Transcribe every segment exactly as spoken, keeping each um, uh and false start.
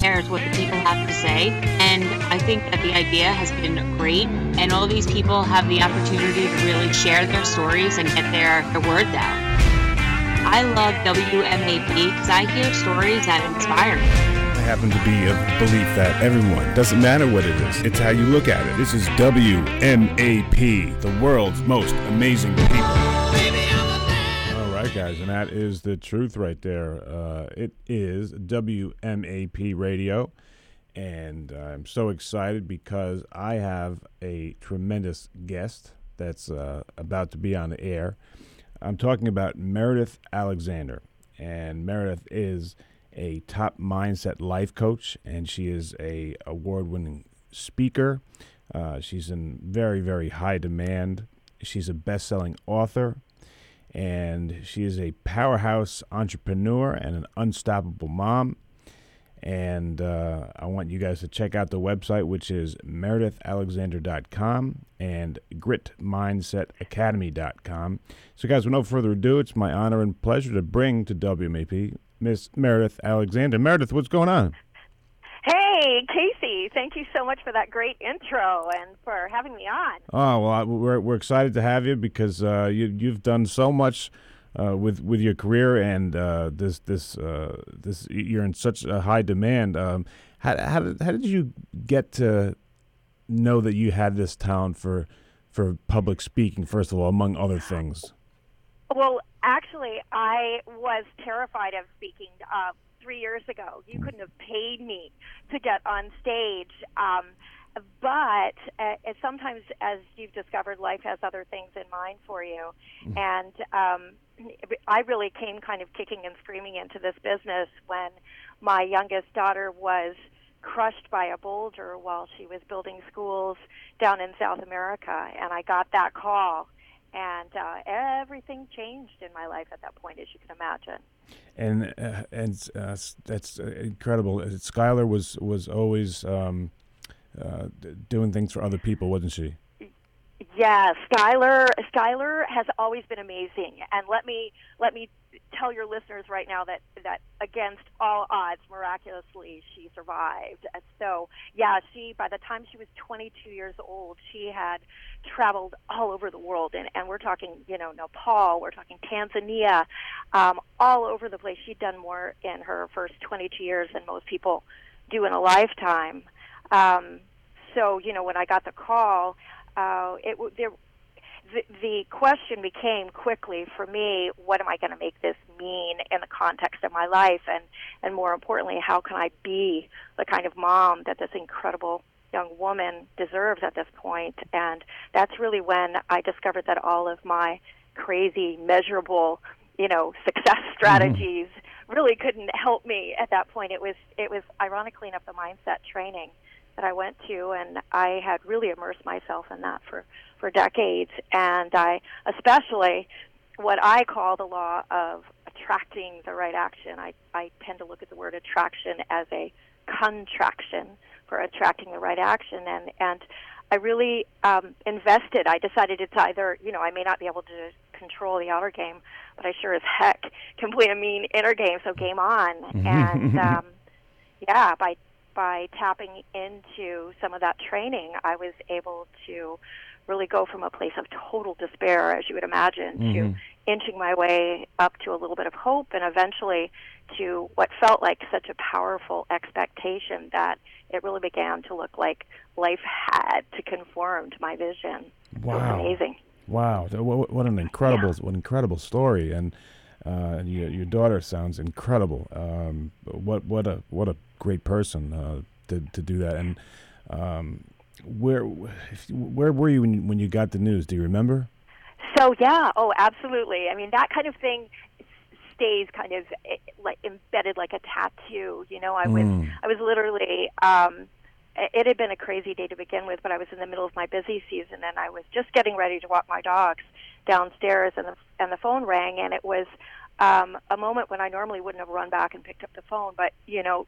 cares what the people have to say. And I think that the idea has been great, and all these people have the opportunity to really share their stories and get their, their words out. I love W M A P because I hear stories that inspire me. I happen to be of belief that everyone, doesn't matter what it is, it's how you look at it. This is W M A P, the world's most amazing people. All right, guys, and that is the truth right there. Uh, it is W M A P Radio, and I'm so excited because I have a tremendous guest that's uh, about to be on the air. I'm talking about Meredith Alexander, and Meredith is a top mindset life coach, and she is a award-winning speaker. Uh, she's in very, very high demand. She's a best-selling author, and she is a powerhouse entrepreneur and an unstoppable mom. And uh, I want you guys to check out the website, which is meredith alexander dot com and grit mindset academy dot com. So, guys, with no further ado, it's my honor and pleasure to bring to W M A P Miss Meredith Alexander. Meredith, what's going on? Hey, Casey, thank you so much for that great intro and for having me on. Oh, well, I, we're we're excited to have you because uh, you you've done so much uh, with with your career, and uh, this this uh, this you're in such a high demand. Um, how how did, how did you get to know that you had this talent for for public speaking? First of all, among other things. Well, actually, I was terrified of speaking uh, three years ago. You couldn't have paid me to get on stage. Um, but uh, sometimes, as you've discovered, life has other things in mind for you. And um, I really came kind of kicking and screaming into this business when my youngest daughter was crushed by a boulder while she was building schools down in South America. And I got that call. And uh, everything changed in my life at that point, as you can imagine. And uh, and uh, that's incredible. Skylar was was always um, uh, doing things for other people, wasn't she? Yeah, Skylar. Skylar has always been amazing. And let me let me tell your listeners right now that that against all odds, miraculously, she survived. So, yeah, she by the time she was twenty-two years old, she had traveled all over the world, and, and we're talking, you know, Nepal, we're talking Tanzania, um, all over the place. She'd done more in her first twenty-two years than most people do in a lifetime. Um, so, you know, when I got the call, uh, it there. The, the question became quickly for me, what am I going to make this mean in the context of my life? And, and more importantly, how can I be the kind of mom that this incredible young woman deserves at this point? And that's really when I discovered that all of my crazy, measurable, you know, success strategies mm-hmm. really couldn't help me at that point. It was, it was ironically enough, the mindset training that I went to, and I had really immersed myself in that for, for decades. And I, especially what I call the law of attracting the right action. I, I tend to look at the word attraction as a contraction for attracting the right action. And, and I really um, invested. I decided it's either, you know, I may not be able to control the outer game, but I sure as heck can play a mean inner game, so game on. and, um, yeah, by by tapping into some of that training, I was able to really go from a place of total despair, as you would imagine, mm-hmm. to inching my way up to a little bit of hope, and eventually to what felt like such a powerful expectation that it really began to look like life had to conform to my vision. Wow. It was amazing. Wow. What, what an incredible, yeah. what an incredible story. And uh, your, your daughter sounds incredible. Um, what, what a, what a great person uh, to to do that. And um, where where were you when you, when you got the news? Do you remember? So yeah, oh, absolutely. I mean, that kind of thing stays kind of like embedded like a tattoo. You know, I was mm. I was literally. Um, it had been a crazy day to begin with, but I was in the middle of my busy season, and I was just getting ready to walk my dogs downstairs, and the and the phone rang, and it was um, a moment when I normally wouldn't have run back and picked up the phone, but you know.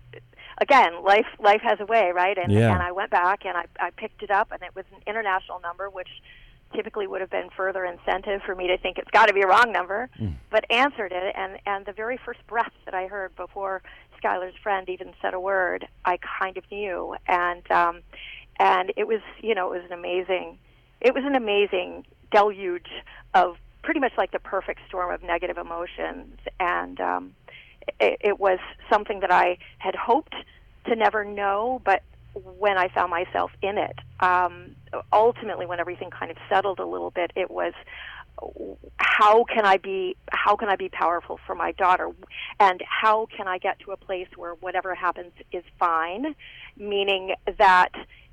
Again, life life has a way, right? And, yeah. and I went back and I, I picked it up, and it was an international number, which typically would have been further incentive for me to think it's got to be a wrong number, mm. but answered it. And, and the very first breath that I heard before Skylar's friend even said a word, I kind of knew. And um, and it was, you know, it was an amazing, it was an amazing deluge of pretty much like the perfect storm of negative emotions. And um, it, it was something that I had hoped to never know, but when I found myself in it, um, ultimately when everything kind of settled a little bit, it was, how can I be how can I be powerful for my daughter, and how can I get to a place where whatever happens is fine, meaning that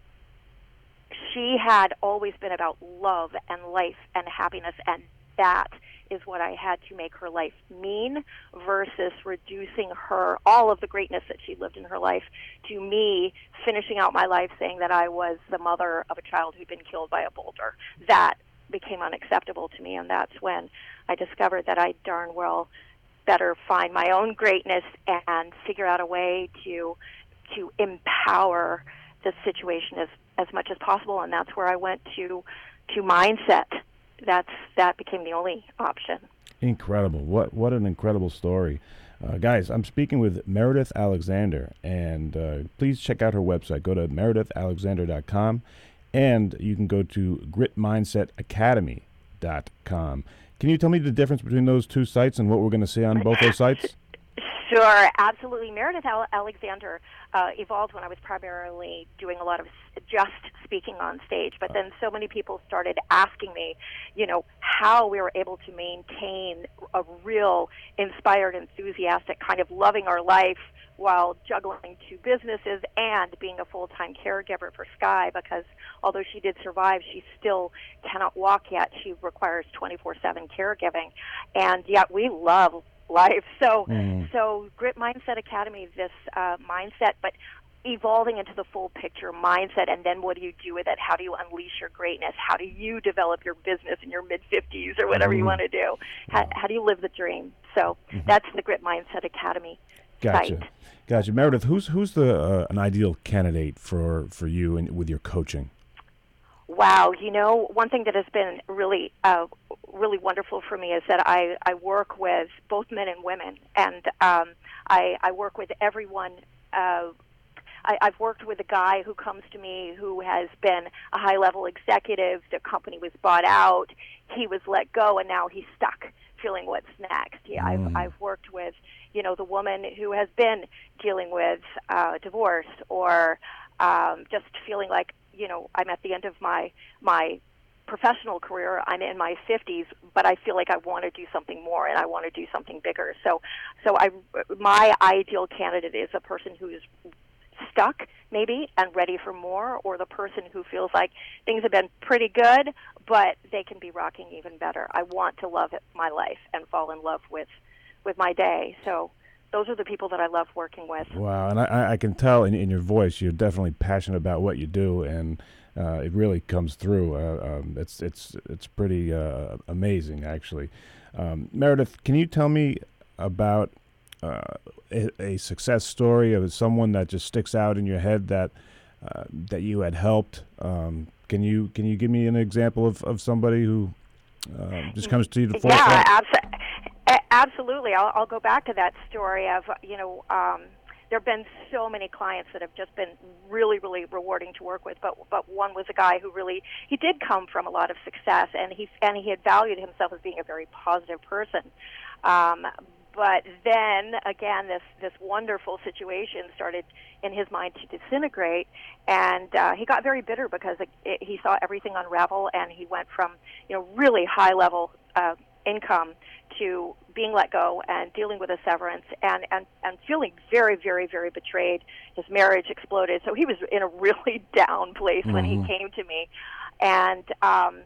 she had always been about love and life and happiness, and that is what I had to make her life mean, versus reducing her, all of the greatness that she lived in her life, to me finishing out my life saying that I was the mother of a child who'd been killed by a boulder. That became unacceptable to me, and that's when I discovered that I darn well better find my own greatness and figure out a way to to empower the situation as as much as possible. And that's where I went to to mindset. That's that became the only option. Incredible! What what an incredible story, uh, guys! I'm speaking with Meredith Alexander, and uh, please check out her website. Go to meredith alexander dot com. And you can go to grit mindset academy dot com. Can you tell me the difference between those two sites and what we're going to see on both those sites? Sure, absolutely. Meredith Alexander uh, evolved when I was primarily doing a lot of just speaking on stage, but then so many people started asking me, you know, how we were able to maintain a real inspired, enthusiastic kind of loving our life while juggling two businesses and being a full-time caregiver for Sky, because although she did survive, she still cannot walk yet. She requires twenty-four seven caregiving, and yet we love life. So, mm. so Grit Mindset Academy, this uh, mindset, but evolving into the full picture mindset, and then what do you do with it? How do you unleash your greatness? How do you develop your business in your mid-fifties or whatever mm. you want to do? How, how do you live the dream? So mm-hmm. that's the Grit Mindset Academy. Gotcha, site. Gotcha. Meredith, who's who's the uh, an ideal candidate for for you and with your coaching? Wow, you know, one thing that has been really uh, really wonderful for me is that I, I work with both men and women, and um, I, I work with everyone. Uh, I, I've worked with a guy who comes to me who has been a high-level executive. The company was bought out. He was let go, and now he's stuck, feeling what's next. Yeah, mm. I've, I've worked with, you know, the woman who has been dealing with uh, divorce, or um, just feeling like, you know, I'm at the end of my my professional career. I'm in my fifties, but I feel like I want to do something more, and I want to do something bigger. So, so I, my ideal candidate is a person who's stuck, maybe, and ready for more, or the person who feels like things have been pretty good, but they can be rocking even better. I want to love it, my life and fall in love with, with my day. So those are the people that I love working with. Wow, and I, I can tell in, in your voice you're definitely passionate about what you do, and uh, it really comes through. Uh, um, it's it's it's pretty uh, amazing, actually. Um, Meredith, can you tell me about uh, a, a success story of someone that just sticks out in your head that uh, that you had helped? Um, can you can you give me an example of, of somebody who uh, just comes to you the forefront? Yeah, absolutely. Absolutely. I'll, I'll go back to that story of, you know, um, there have been so many clients that have just been really, really rewarding to work with, but but one was a guy who really, he did come from a lot of success, and he, and he had valued himself as being a very positive person. Um, but then, again, this, this wonderful situation started in his mind to disintegrate, and uh, he got very bitter because it, it, he saw everything unravel, and he went from, you know, really high-level uh, income to being let go and dealing with a severance, and, and, and feeling very, very, very betrayed. His marriage exploded. So he was in a really down place mm-hmm. when he came to me. And um,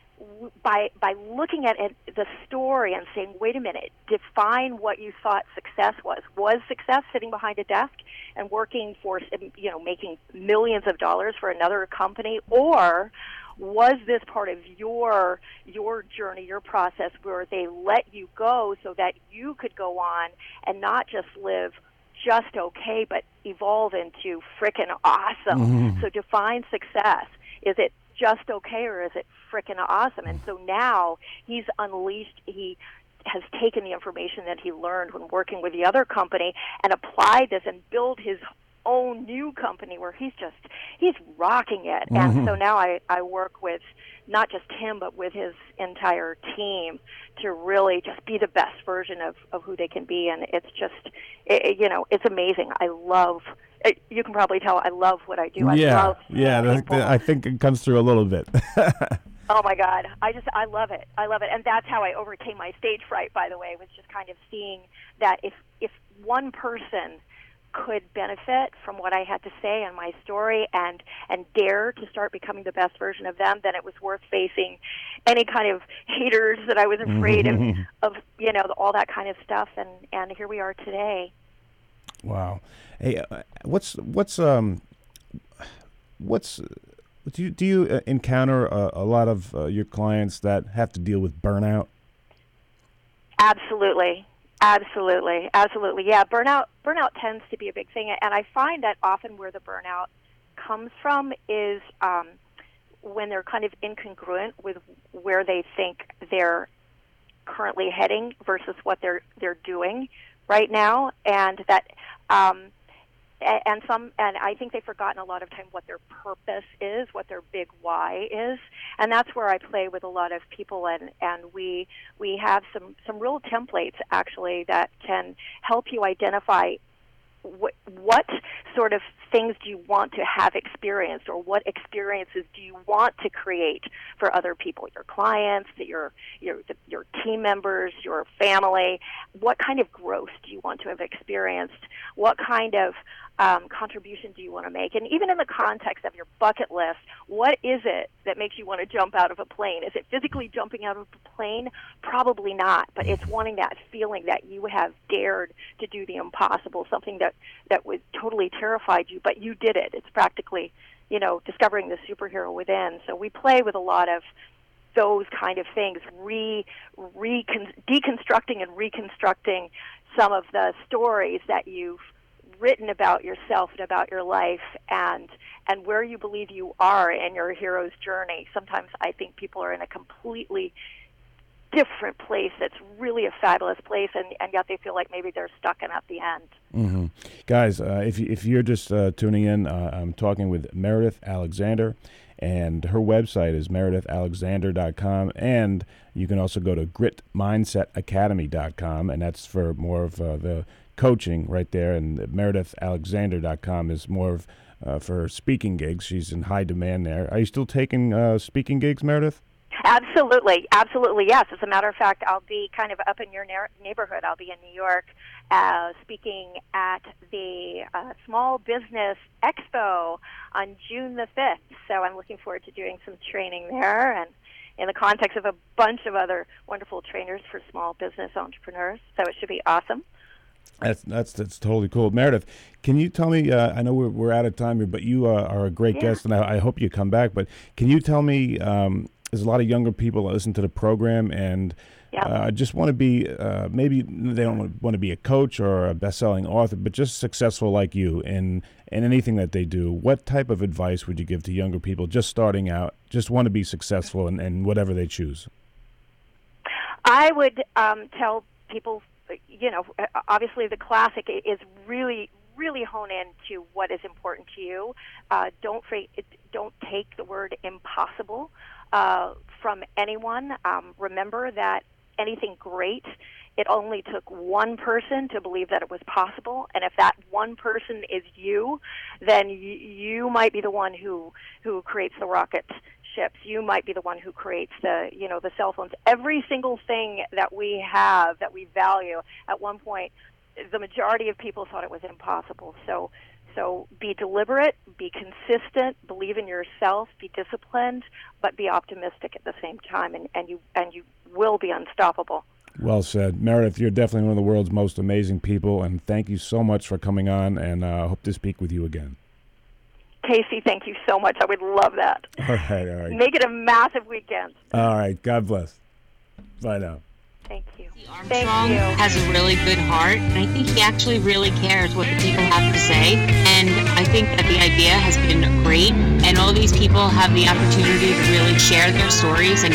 by by looking at it, the story and saying, wait a minute, define what you thought success was. Was success sitting behind a desk and working for, you know, making millions of dollars for another company, or was this part of your your journey, your process, where they let you go so that you could go on and not just live just okay, but evolve into frickin' awesome? Mm-hmm. So define success. Is it just okay, or is it frickin' awesome? And so now he's unleashed, he has taken the information that he learned when working with the other company and applied this and built his own new company where he's just he's rocking it. Mm-hmm. And so now I, I work with not just him but with his entire team to really just be the best version of, of who they can be. And it's just it, you know it's amazing. I love it, you can probably tell I love what I do. I yeah love yeah that, that, I think it comes through a little bit. Oh my God, I just I love it. I love it, and that's how I overcame my stage fright. By the way, was just kind of seeing that if if one person could benefit from what I had to say and my story and and dare to start becoming the best version of them, then it was worth facing any kind of haters that I was afraid of, of you know, all that kind of stuff. And, and here we are today. Wow. Hey, uh, what's what's um what's do you, do you encounter a, a lot of uh, your clients that have to deal with burnout? Absolutely. Absolutely, absolutely. Yeah, burnout burnout tends to be a big thing, and I find that often where the burnout comes from is um, when they're kind of incongruent with where they think they're currently heading versus what they're they're doing right now, and that um, and some and I think they've forgotten a lot of time what their purpose is, what their big why is, and that's where I play with a lot of people, and, and we we have some, some real templates actually that can help you identify what what sort of things do you want to have experienced, or what experiences do you want to create for other people, your clients, your your your team members, your family. What kind of growth do you want to have experienced? What kind of um, contribution do you want to make? And even in the context of your bucket list, what is it that makes you want to jump out of a plane? Is it physically jumping out of a plane? Probably not, but it's wanting that feeling that you have dared to do the impossible, something that, that was totally terrified you, but you did it. It's practically, you know, discovering the superhero within. So we play with a lot of those kind of things, re, recon, deconstructing and reconstructing some of the stories that you've written about yourself and about your life, and and where you believe you are in your hero's journey. Sometimes I think people are in a completely different place that's really a fabulous place, and, and yet they feel like maybe they're stuck in at the end. Mm-hmm. Guys, uh, if, you, if you're just uh, tuning in, uh, I'm talking with Meredith Alexander, and her website is meredith alexander dot com, and you can also go to grit mindset academy dot com, and that's for more of uh, the coaching right there, and meredith alexander dot com is more of uh, for speaking gigs. She's in high demand there. Are you still taking uh, speaking gigs, Meredith? Absolutely, absolutely, yes. As a matter of fact, I'll be kind of up in your na- neighborhood. I'll be in New York uh, speaking at the uh, Small Business Expo on June the fifth. So I'm looking forward to doing some training there, and in the context of a bunch of other wonderful trainers for small business entrepreneurs. So it should be awesome. That's that's that's totally cool. Meredith, can you tell me, uh, I know we're, we're out of time here, but you uh, are a great yeah. guest, and I, I hope you come back, but can you tell me, um, there's a lot of younger people that listen to the program, and I yep. uh, just want to be, uh, maybe they don't want to be a coach or a best-selling author, but just successful like you in, in anything that they do. What type of advice would you give to younger people just starting out, just want to be successful in, in whatever they choose? I would um, tell people, you know, obviously the classic is really, really hone in to what is important to you. Uh, don't don't take the word impossible uh, from anyone. Um, remember that anything great, it only took one person to believe that it was possible, and if that one person is you, then you, you might be the one who, who creates the rocket ships. You might be the one who creates the, you know, the cell phones. Every single thing that we have, that we value, at one point, the majority of people thought it was impossible. So, so be deliberate, be consistent, believe in yourself, be disciplined, but be optimistic at the same time, and, and you and you will be unstoppable. Well said. Meredith, you're definitely one of the world's most amazing people, and thank you so much for coming on, and I uh, hope to speak with you again. Casey, thank you so much. I would love that. All right, all right. Make it a massive weekend. All right. God bless. Bye now. Thank you. Armstrong Thank you. has a really good heart, and I think he actually really cares what the people have to say. And I think that the idea has been great, and all these people have the opportunity to really share their stories and